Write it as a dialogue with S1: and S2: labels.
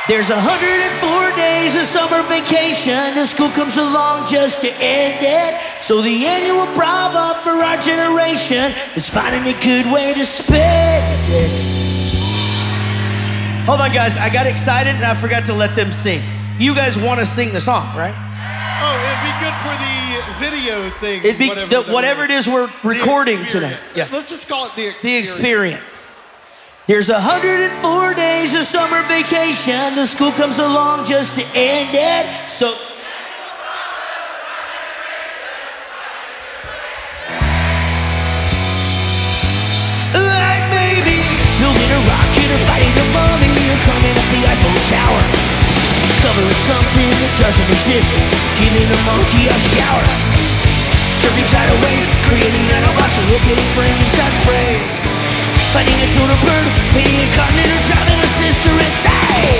S1: There's 104 days of summer vacation, and school comes along just to end it. So the annual brava for our generation is finding a good way to spend it. Hold on, guys. I got excited and I forgot to let them sing. You guys want to sing the song, right?
S2: Oh, it'd be good for the video thing.
S1: It'd be whatever it is we're recording tonight. Yeah.
S2: Let's just call it the experience.
S1: The experience. There's 104 days of summer vacation. The school comes along just to end it. So like maybe building a rocket or fighting a mummy or climbing up the Eiffel Tower, discovering something that doesn't exist, giving a monkey a shower, surfing tidal waves, creating nanobots, and looking frames. That's brave. Finding a tuna bird, painting a continent, or driving a sister insane.